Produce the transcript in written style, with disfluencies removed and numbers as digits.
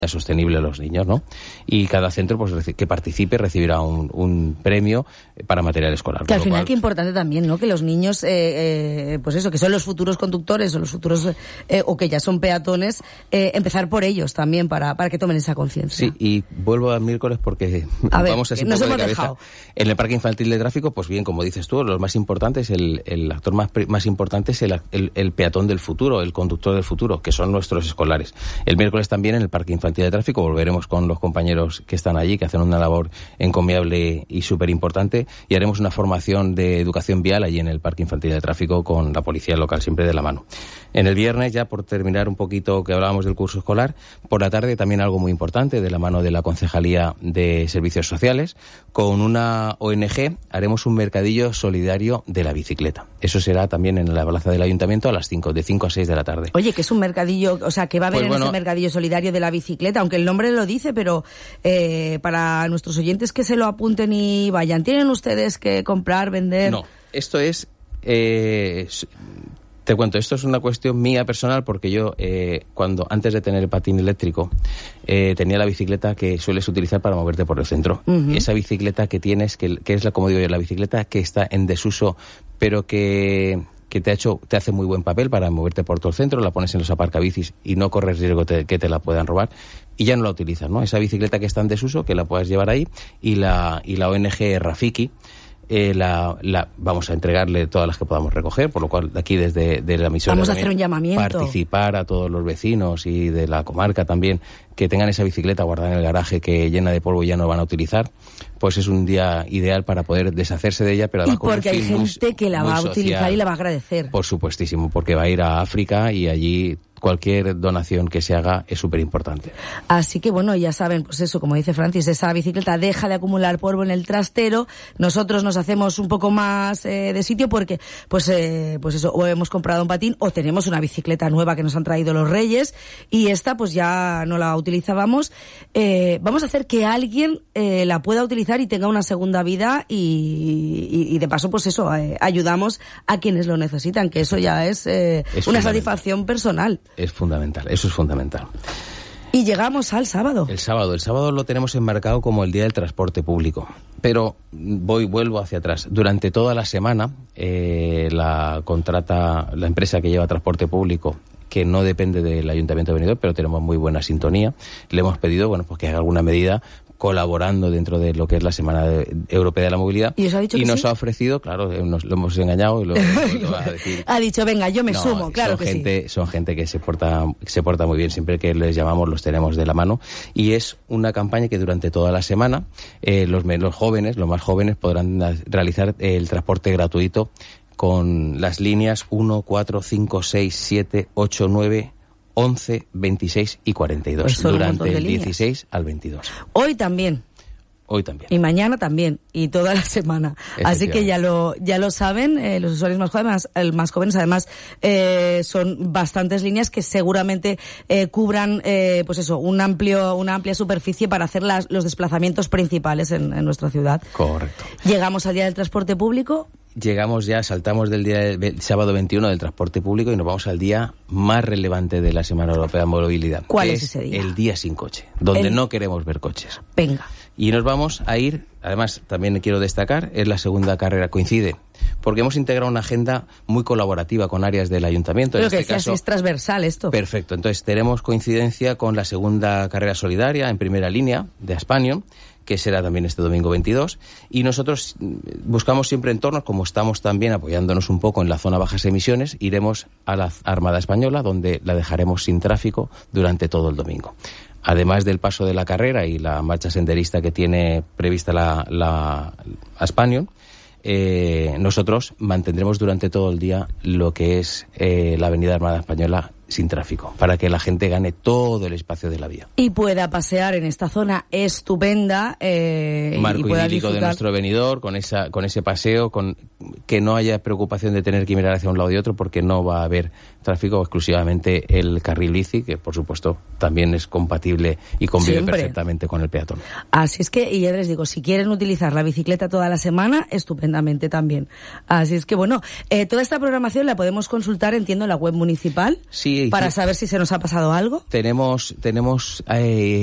sostenible a los niños, ¿no? Y cada centro pues que participe recibirá un premio para material escolar. Que al final qué importante también, ¿no? Que los niños, pues eso, que son los futuros conductores o los futuros o que ya son peatones, empezar por ellos también para que tomen esa conciencia. Sí, y vuelvo al miércoles porque vamos así un poco de cabeza. En el parque infantil de tráfico, pues bien, como dices tú, lo más importante es el actor más importante es el peatón del futuro, el conductor del futuro, que son nuestros escolares. El miércoles también en el parque infantil de tráfico volveremos con los compañeros que están allí, que hacen una labor encomiable y súper importante, y haremos una formación de educación vial allí en el parque infantil de tráfico con la policía local, siempre de la mano. En el viernes, ya por terminar un poquito que hablábamos del curso escolar, por la tarde también algo muy importante, de la mano de la Concejalía de Servicios Sociales, con una ONG haremos un mercadillo solidario de la bicicleta. Eso será también en la plaza del Ayuntamiento a las 5, de 5 a 6 de la tarde. Oye, que es un mercadillo, o sea, que va a haber ese mercadillo solidario de la bicicleta, aunque el nombre lo dice, pero para nuestros oyentes que se lo apunten y vayan, ¿tienen ustedes que comprar, vender? No, esto es... Te cuento, esto es una cuestión mía personal porque yo, antes de tener el patín eléctrico, tenía la bicicleta que sueles utilizar para moverte por el centro. Uh-huh. Esa bicicleta que tienes, que es como digo yo, la bicicleta que está en desuso, pero que te hace muy buen papel para moverte por todo el centro, la pones en los aparcabicis y no corres riesgo que te la puedan robar, y ya no la utilizas, ¿no? Esa bicicleta que está en desuso, que la puedas llevar ahí, y la ONG Rafiki, vamos a entregarle todas las que podamos recoger, por lo cual de aquí desde la emisora vamos a hacer un llamamiento, participar a todos los vecinos y de la comarca también, que tengan esa bicicleta guardada en el garaje que llena de polvo y ya no van a utilizar, pues es un día ideal para poder deshacerse de ella, pero además y porque hay gente que la va a utilizar y la va a agradecer. Por supuestísimo, porque va a ir a África y allí cualquier donación que se haga es súper importante. Así que bueno, ya saben, pues eso, como dice Francis, esa bicicleta deja de acumular polvo en el trastero, nosotros nos hacemos un poco más de sitio porque pues eso, o hemos comprado un patín o tenemos una bicicleta nueva que nos han traído los Reyes y esta pues ya no la utilizábamos. Vamos a hacer que alguien la pueda utilizar y tenga una segunda vida y de paso pues eso, ayudamos a quienes lo necesitan, que eso ya es una satisfacción personal. Es fundamental, eso es fundamental. Y llegamos al sábado. El sábado lo tenemos enmarcado como el Día del Transporte Público. Pero vuelvo hacia atrás. Durante toda la semana la empresa que lleva transporte público, que no depende del Ayuntamiento de Benidorm, pero tenemos muy buena sintonía. Le hemos pedido, pues que haga alguna medida colaborando dentro de lo que es la Semana Europea de la Movilidad. ¿Y os ha dicho y que nos sí? Ha ofrecido, claro, lo hemos engañado y lo va a decir. Ha dicho, venga, yo me sumo, claro que sí. Son gente que se porta muy bien, siempre que les llamamos los tenemos de la mano. Y es una campaña que durante toda la semana los más jóvenes podrán realizar el transporte gratuito con las líneas 1, 4, 5, 6, 7, 8, 9... 11, 26 y 42 pues durante el 16 al 22. Hoy también. Y mañana también. Y toda la semana. Así que ya lo saben, los usuarios más jóvenes, además, son bastantes líneas que seguramente cubran, pues eso, una amplia superficie para hacer los desplazamientos principales en nuestra ciudad. Correcto. Llegamos al Día del Transporte Público. Saltamos del día del sábado 21 del transporte público y nos vamos al día más relevante de la Semana Europea de Movilidad. ¿Cuál es ese día? El día sin coche, donde no queremos ver coches. Venga. Y nos vamos a ir, además también quiero destacar, es la segunda carrera, coincide, porque hemos integrado una agenda muy colaborativa con áreas del Ayuntamiento. Pero en este caso es transversal esto. Perfecto, entonces tenemos coincidencia con la segunda carrera solidaria en primera línea de Aspanion, que será también este domingo 22, y nosotros buscamos siempre entornos, como estamos también apoyándonos un poco en la zona bajas emisiones, iremos a la Armada Española, donde la dejaremos sin tráfico durante todo el domingo. Además del paso de la carrera y la marcha senderista que tiene prevista la Aspanion, nosotros mantendremos durante todo el día lo que es la Avenida Armada Española sin tráfico, para que la gente gane todo el espacio de la vía. Y pueda pasear en esta zona estupenda. Marco y idílico de nuestro Benidorm, con ese paseo, con que no haya preocupación de tener que mirar hacia un lado y otro, porque no va a haber tráfico, exclusivamente el carril bici, que por supuesto también es compatible y convive perfectamente con el peatón. Así es que, y ya les digo, si quieren utilizar la bicicleta toda la semana, estupendamente también. Así es que bueno, toda esta programación la podemos consultar, entiendo, en la web municipal. Sí, Sí. Para saber si se nos ha pasado algo. Tenemos